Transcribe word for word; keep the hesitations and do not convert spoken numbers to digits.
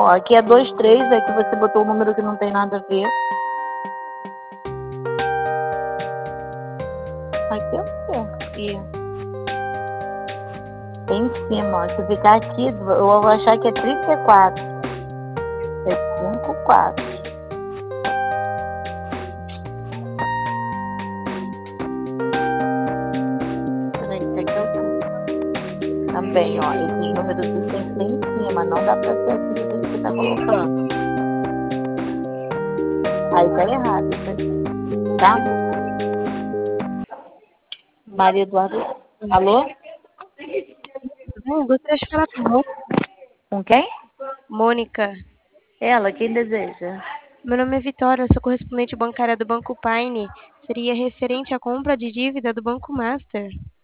ó. Aqui é dois três, aqui você botou um número que não tem nada a ver. Aqui é o quê? Ih. Tem em cima, ó. Se ficar aqui, eu vou achar que é trinta e quatro. É cinco quatro. Peraí, esse aqui é o quê? Também, ó. Esses números tem que ser em cima, não dá pra ser assim do jeito que tá colocando. Aí tá errado isso aqui, tá? Maria Eduarda. Alô? Hum, gostaria de falar com a Mônica. Com quem? Mônica. Ela, quem deseja? Meu nome é Vitória, eu sou correspondente bancária do Banco Paine. Seria referente à compra de dívida do Banco Master.